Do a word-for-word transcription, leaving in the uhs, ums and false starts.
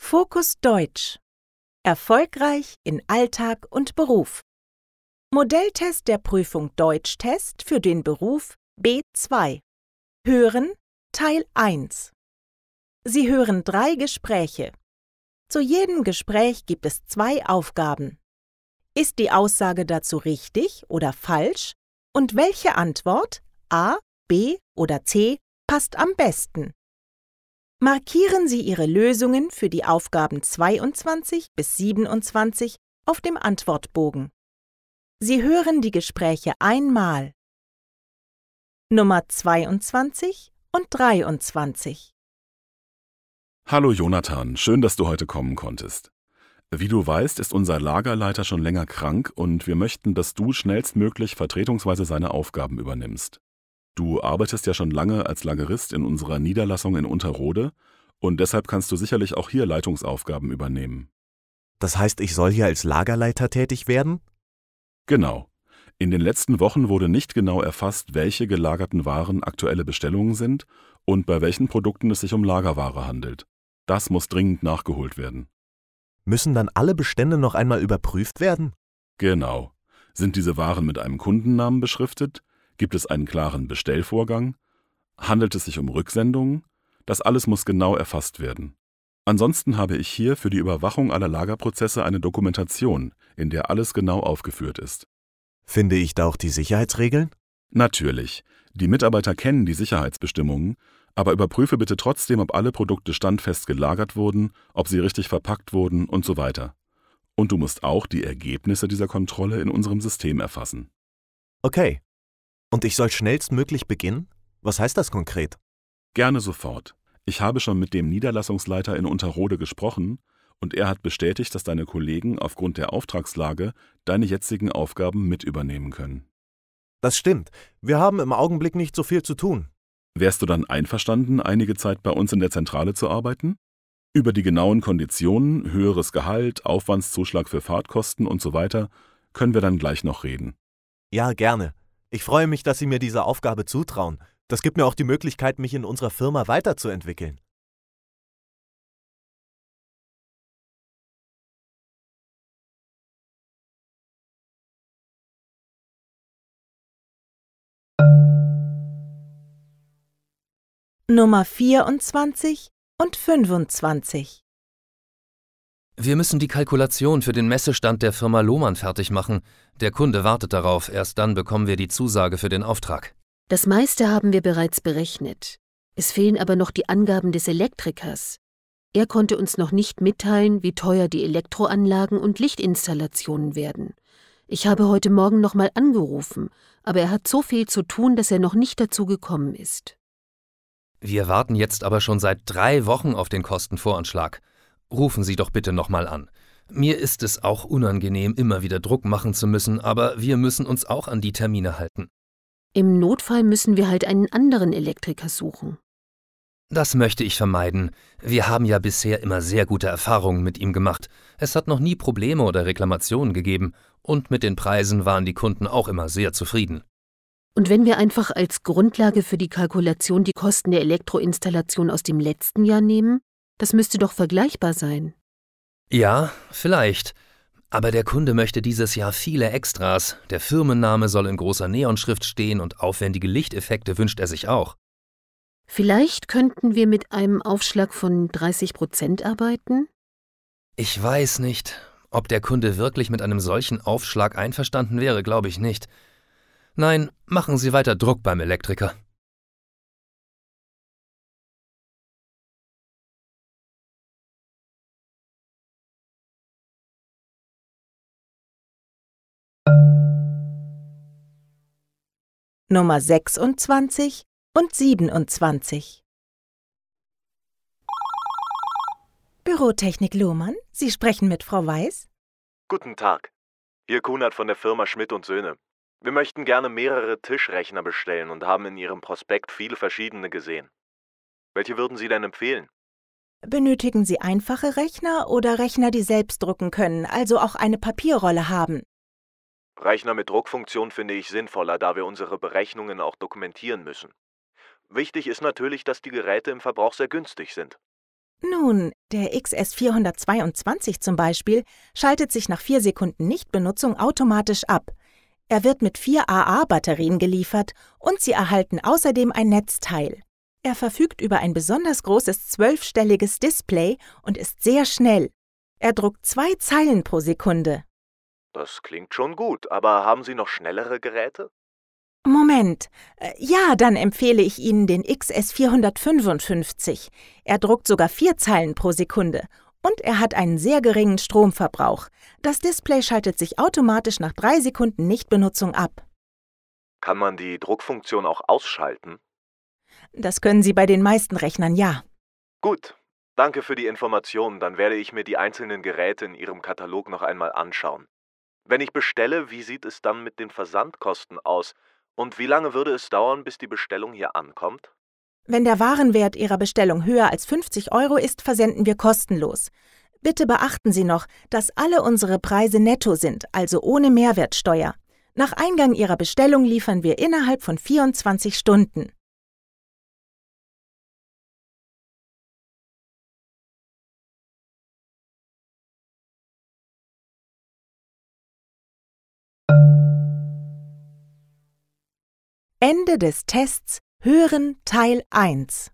Fokus Deutsch. Erfolgreich in Alltag und Beruf. Modelltest der Prüfung Deutschtest für den Beruf B zwei. Hören Teil eins. Sie hören drei Gespräche. Zu jedem Gespräch gibt es zwei Aufgaben. Ist die Aussage dazu richtig oder falsch? Und welche Antwort, A, B oder C, passt am besten? Markieren Sie Ihre Lösungen für die Aufgaben zweiundzwanzig bis siebenundzwanzig auf dem Antwortbogen. Sie hören die Gespräche einmal. Nummer zweiundzwanzig und dreiundzwanzig. Hallo Jonathan, schön, dass du heute kommen konntest. Wie du weißt, ist unser Lagerleiter schon länger krank und wir möchten, dass du schnellstmöglich vertretungsweise seine Aufgaben übernimmst. Du arbeitest ja schon lange als Lagerist in unserer Niederlassung in Unterrode und deshalb kannst du sicherlich auch hier Leitungsaufgaben übernehmen. Das heißt, ich soll hier als Lagerleiter tätig werden? Genau. In den letzten Wochen wurde nicht genau erfasst, welche gelagerten Waren aktuelle Bestellungen sind und bei welchen Produkten es sich um Lagerware handelt. Das muss dringend nachgeholt werden. Müssen dann alle Bestände noch einmal überprüft werden? Genau. Sind diese Waren mit einem Kundennamen beschriftet? Gibt es einen klaren Bestellvorgang? Handelt es sich um Rücksendungen? Das alles muss genau erfasst werden. Ansonsten habe ich hier für die Überwachung aller Lagerprozesse eine Dokumentation, in der alles genau aufgeführt ist. Finde ich da auch die Sicherheitsregeln? Natürlich. Die Mitarbeiter kennen die Sicherheitsbestimmungen, aber überprüfe bitte trotzdem, ob alle Produkte standfest gelagert wurden, ob sie richtig verpackt wurden und so weiter. Und du musst auch die Ergebnisse dieser Kontrolle in unserem System erfassen. Okay. Und ich soll schnellstmöglich beginnen? Was heißt das konkret? Gerne sofort. Ich habe schon mit dem Niederlassungsleiter in Unterrode gesprochen und er hat bestätigt, dass deine Kollegen aufgrund der Auftragslage deine jetzigen Aufgaben mit übernehmen können. Das stimmt. Wir haben im Augenblick nicht so viel zu tun. Wärst du dann einverstanden, einige Zeit bei uns in der Zentrale zu arbeiten? Über die genauen Konditionen, höheres Gehalt, Aufwandszuschlag für Fahrtkosten und so weiter können wir dann gleich noch reden. Ja, gerne. Ich freue mich, dass Sie mir diese Aufgabe zutrauen. Das gibt mir auch die Möglichkeit, mich in unserer Firma weiterzuentwickeln. Nummer vierundzwanzig und fünfundzwanzig. Wir müssen die Kalkulation für den Messestand der Firma Lohmann fertig machen. Der Kunde wartet darauf, erst dann bekommen wir die Zusage für den Auftrag. Das meiste haben wir bereits berechnet. Es fehlen aber noch die Angaben des Elektrikers. Er konnte uns noch nicht mitteilen, wie teuer die Elektroanlagen und Lichtinstallationen werden. Ich habe heute Morgen nochmal angerufen, aber er hat so viel zu tun, dass er noch nicht dazu gekommen ist. Wir warten jetzt aber schon seit drei Wochen auf den Kostenvoranschlag. Rufen Sie doch bitte nochmal an. Mir ist es auch unangenehm, immer wieder Druck machen zu müssen, aber wir müssen uns auch an die Termine halten. Im Notfall müssen wir halt einen anderen Elektriker suchen. Das möchte ich vermeiden. Wir haben ja bisher immer sehr gute Erfahrungen mit ihm gemacht. Es hat noch nie Probleme oder Reklamationen gegeben und mit den Preisen waren die Kunden auch immer sehr zufrieden. Und wenn wir einfach als Grundlage für die Kalkulation die Kosten der Elektroinstallation aus dem letzten Jahr nehmen? Das müsste doch vergleichbar sein. Ja, vielleicht. Aber der Kunde möchte dieses Jahr viele Extras. Der Firmenname soll in großer Neonschrift stehen und aufwendige Lichteffekte wünscht er sich auch. Vielleicht könnten wir mit einem Aufschlag von dreißig Prozent arbeiten? Ich weiß nicht. Ob der Kunde wirklich mit einem solchen Aufschlag einverstanden wäre, glaube ich nicht. Nein, machen Sie weiter Druck beim Elektriker. Nummer sechsundzwanzig und siebenundzwanzig. Bürotechnik Lohmann, Sie sprechen mit Frau Weiß? Guten Tag. Hier Kunert von der Firma Schmidt und Söhne. Wir möchten gerne mehrere Tischrechner bestellen und haben in Ihrem Prospekt viele verschiedene gesehen. Welche würden Sie denn empfehlen? Benötigen Sie einfache Rechner oder Rechner, die selbst drucken können, also auch eine Papierrolle haben? Rechner mit Druckfunktion finde ich sinnvoller, da wir unsere Berechnungen auch dokumentieren müssen. Wichtig ist natürlich, dass die Geräte im Verbrauch sehr günstig sind. Nun, der X S vierhundertzweiundzwanzig zum Beispiel schaltet sich nach vier Sekunden Nichtbenutzung automatisch ab. Er wird mit vier A A-Batterien geliefert und Sie erhalten außerdem ein Netzteil. Er verfügt über ein besonders großes zwölfstelliges Display und ist sehr schnell. Er druckt zwei Zeilen pro Sekunde. Das klingt schon gut, aber haben Sie noch schnellere Geräte? Moment. Äh, Ja, dann empfehle ich Ihnen den X S vierhundertfünfundfünfzig. Er druckt sogar vier Zeilen pro Sekunde. Und er hat einen sehr geringen Stromverbrauch. Das Display schaltet sich automatisch nach drei Sekunden Nichtbenutzung ab. Kann man die Druckfunktion auch ausschalten? Das können Sie bei den meisten Rechnern, ja. Gut, danke für die Informationen. Dann werde ich mir die einzelnen Geräte in Ihrem Katalog noch einmal anschauen. Wenn ich bestelle, wie sieht es dann mit den Versandkosten aus? Und wie lange würde es dauern, bis die Bestellung hier ankommt? Wenn der Warenwert Ihrer Bestellung höher als fünfzig Euro ist, versenden wir kostenlos. Bitte beachten Sie noch, dass alle unsere Preise netto sind, also ohne Mehrwertsteuer. Nach Eingang Ihrer Bestellung liefern wir innerhalb von vierundzwanzig Stunden. Ende des Tests Hören Teil eins.